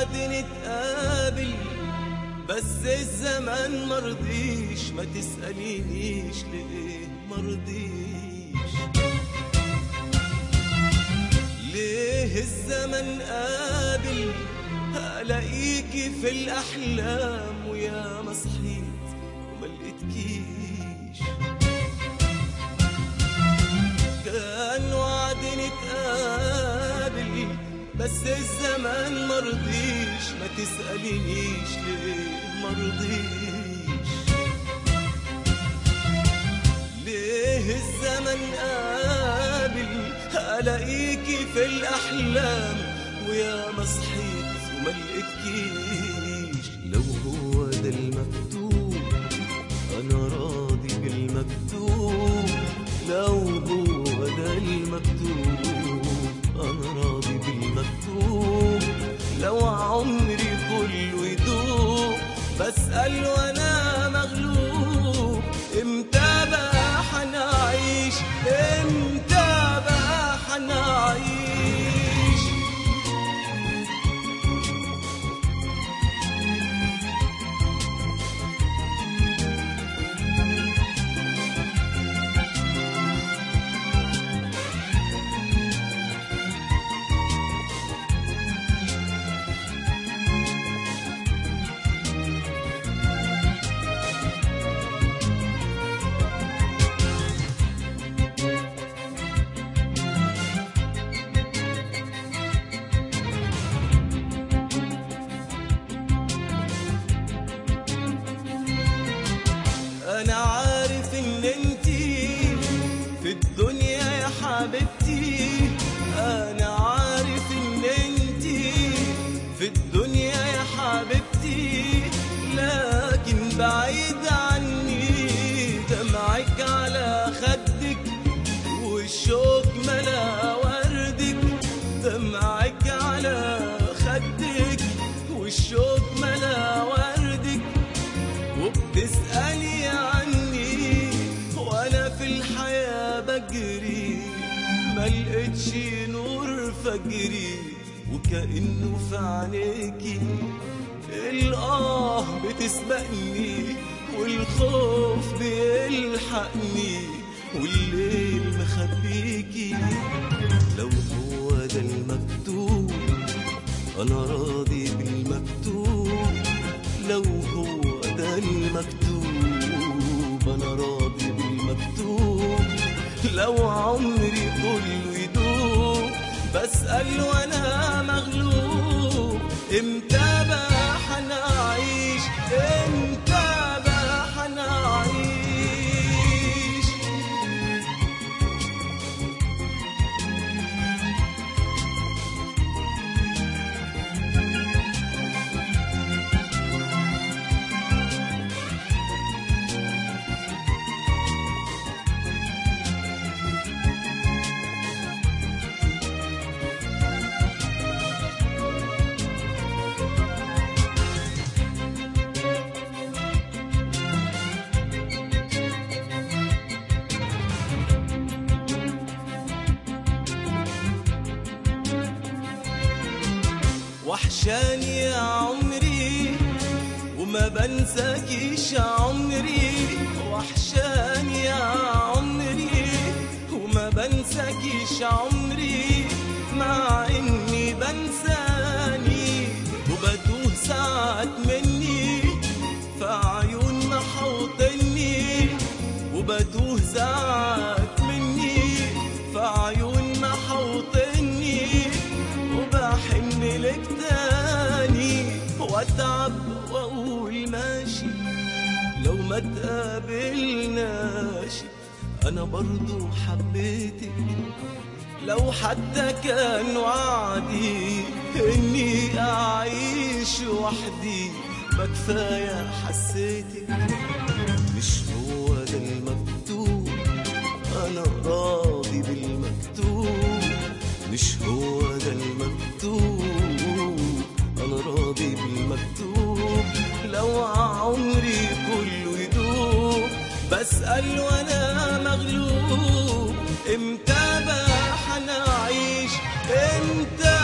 وعد نتقابل، بس الزمان مرضيش. ما تسألينيش ليه مرضيش، ليه الزمن قابل ألاقيكي في الأحلام ويا ما صحيت وما لقيتكيش. كان وعد نتقابل بس الزمان مرضيش. ما تسألينيش ليه مرضيش، ليه الزمن قابل ألاقيكي في الأحلام ويا ما صحيت وما لقيتكيش. لو هو ده المكتوب أنا راضي بالمكتوب، لو هو ده المكتوب أنا راضي بالمكتوب. لو عمري كله يدوب بسأل وأنا مغلوب، إمتى بقى حنعيش، إمتى بقى حنعيش. أنا عارف إن انتي في الدنيا يا حبيبتي، أنا عارف إن انتي في الدنيا يا حبيبتي، لكن بعيد عني دمعك على خدك والشوق ملا وردك. دمعك على خدك والشوق ملا وردك، وبتسألي عني وانا في الحياة بجري، ملقتش نور فجري، وكأنه في عينيكي الآه بتسبقني والخوف بيلحقني والليل مخبيكي. لو هو ده المكتوب أنا راضي بالمكتوب، لو هو ده المكتوب أنا راضي بالمكتوب. لو عمري كله يدوب بسأل وأنا مغلوب، إمتى بقى حنعيش، إمتى بقى حنعيش. وحشاني يا عمري وما بنساكيش عمري، وحشاني يا عمري وما بنساكيش عمري، مع اني بنساني وبتوه ساعات مني في عيون محوطني، وبتوه ساعات مني في عيون محوطني، وبحن لك تاني واتعب واقول ماشي. لو ما تقابلناش انا برضو حبيتك، لو حتى كان وعدي اني اعيش وحدي ما كفايه حسيتك. مش هو ده المكتوب انا راضي بالمكتوب، مش هو ده المكتوب انا راضي بالمكتوب. لو عمري كله يدوب بسأل وانا مغلوب، امتى بقى حنعيش، امتى